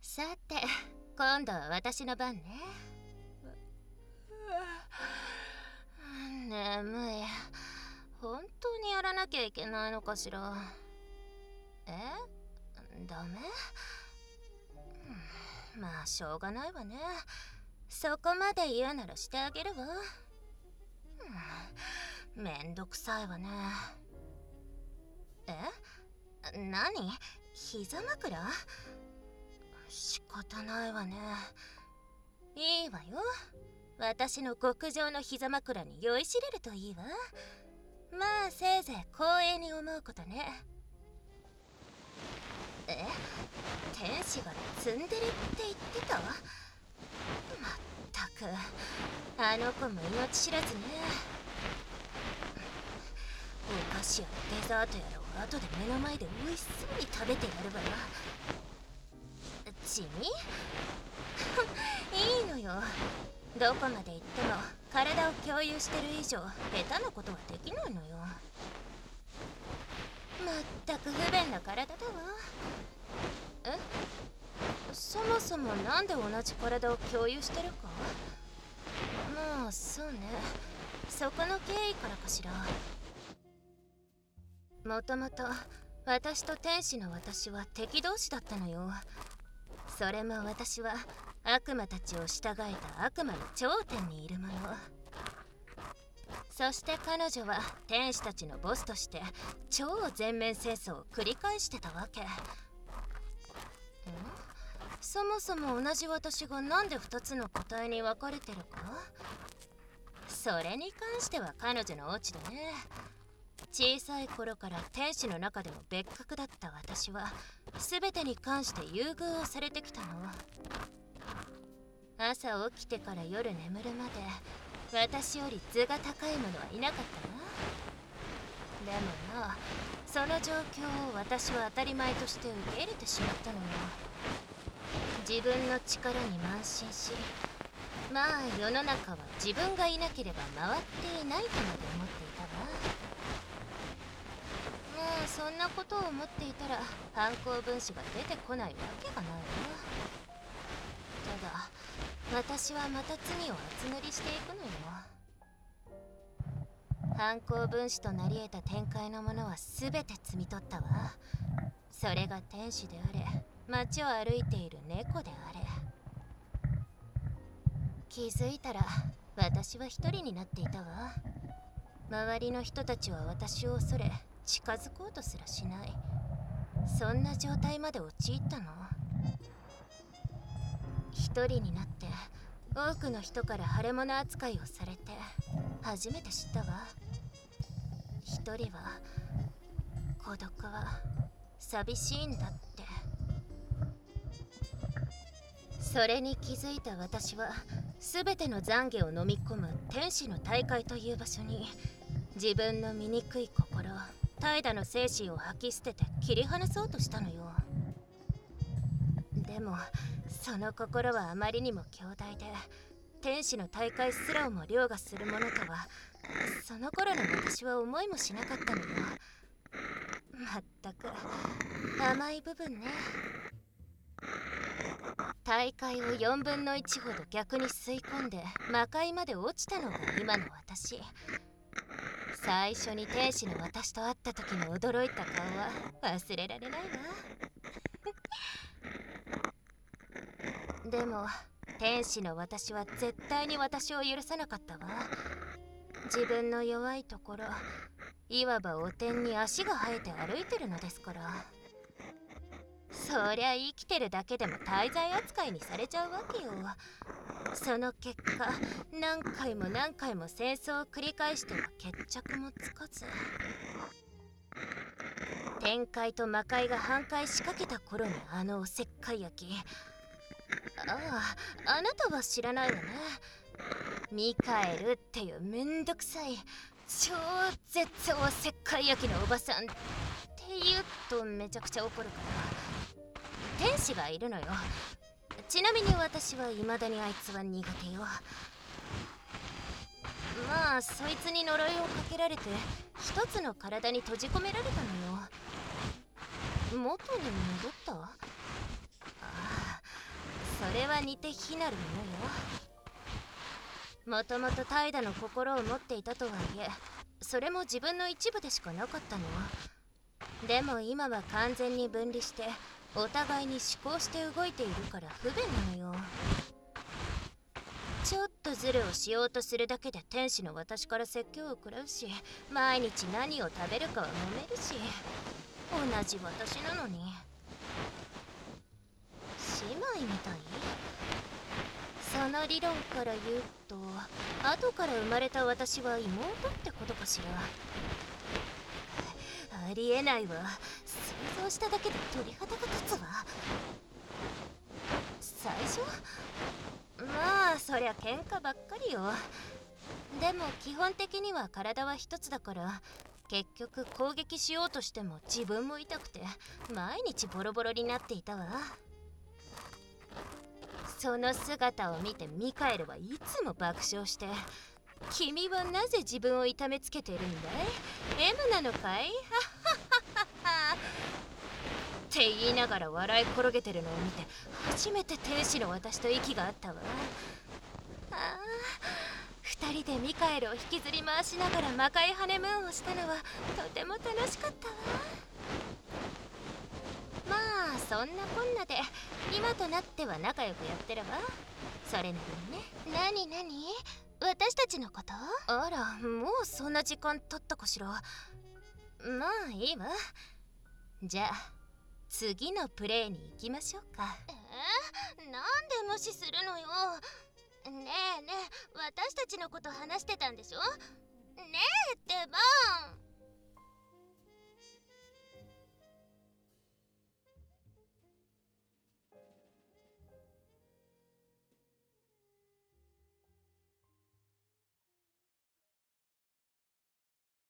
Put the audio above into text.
さて、今度は私の番ね。眠い。本当にやらなきゃいけないのかしら。ダメ？まあしょうがないわね。そこまで言うならしてあげるわ。めんどくさいわね。何？膝枕？仕方ないわね。いいわよ。私の極上の膝枕に酔いしれるといいわ。まあせいぜい光栄に思うことね。天使がツンデレって言ってた？まったく、あの子も命知らずね。お菓子やデザートやらを後で目の前で美味しそうに食べてやるわよ。地味？いいのよ。どこまで行っても体を共有してる以上下手なことはできないのよ。まったく不便な体だわ。そもそもなんで同じ体を共有してるか？まあそうね、そこの経緯からかしら。もともと私と天使の私は敵同士だったのよ。それも私は悪魔たちを従えた悪魔の頂点にいるもの。そして彼女は天使たちのボスとして超全面戦争を繰り返してたわけ。そもそも同じ私がなんで2つの個体に分かれてるか？それに関しては彼女のオチでね。小さい頃から天使の中でも別格だった私は全てに関して優遇をされてきたの。朝起きてから夜眠るまで私より図が高い者はいなかったな。でもな、その状況を私は当たり前として受け入れてしまったのよ。自分の力に慢心し、まあ世の中は自分がいなければ回っていないとまで思っていたわ。まあそんなことを思っていたら犯行分子が出てこないわけがないわ。ただ私はまた罪を厚塗りしていくのよ。犯行分子となり得た展開のものは全て摘み取ったわ。それが天使であれ、街を歩いている猫であれ。気づいたら私は一人になっていたわ。周りの人たちは私を恐れ近づこうとすらしない。そんな状態まで陥ったの。一人になって多くの人から腫れ物扱いをされて初めて知ったわ。一人は孤独は寂しいんだって。それに気づいた私は全ての懺悔を飲み込む天使の大会という場所に自分の醜い心、怠惰の精神を吐き捨てて切り離そうとしたのよ。でもその心はあまりにも強大で天使の大会すらをも凌駕するものとはその頃の私は思いもしなかったのよ。まったく甘い部分ね。大会を4分の1ほど逆に吸い込んで魔界まで落ちたのが今の私。最初に天使の私と会った時の驚いた顔は忘れられないわ。でも天使の私は絶対に私を許さなかったわ。自分の弱いところ、いわば汚点に足が生えて歩いてるのですから。そりゃ生きてるだけでも大罪扱いにされちゃうわけよ。その結果何回も何回も戦争を繰り返しても決着もつかず、天界と魔界が反壊しかけた頃にあのおせっかい焼き。あなたは知らないわね。ミカエルっていうめんどくさい超絶おせっかい焼きのおばさんって言うとめちゃくちゃ怒るから天使がいるのよ。ちなみに私は未だにあいつは苦手よ。まあそいつに呪いをかけられて一つの体に閉じ込められたのよ。元に戻った？ れは似て非なるものよ。もともと怠惰の心を持っていたとはいえ、それも自分の一部でしかなかったの。でも今は完全に分離してお互いに思考して動いているから不便なのよ。ちょっとズルをしようとするだけで天使の私から説教を食らうし、毎日何を食べるかは揉めるし、同じ私なのに。姉妹みたい？その理論から言うと、後から生まれた私は妹ってことかしら。ありえないわ。想像しただけで鳥肌が立つわ。最初？まあそりゃ喧嘩ばっかりよ。でも基本的には体は一つだから、結局攻撃しようとしても自分も痛くて毎日ボロボロになっていたわ。その姿を見てミカエルはいつも爆笑して、君はなぜ自分を痛めつけてるんだい？ M なのかい？って言いながら笑い転げてるのを見て、初めて天使の私と息が合ったわ。二人でミカエルを引きずり回しながら魔界ハネムーンをしたのはとても楽しかったわ。まあそんなこんなで今となっては仲良くやってるわ。それなりにね。なになに？私たちのこと？あら、もうそんな時間経ったかしら。まあいいわ。じゃあ次のプレイに行きましょうか。なんで無視するのよ。ねえねえ、私たちのこと話してたんでしょ？ねえってば。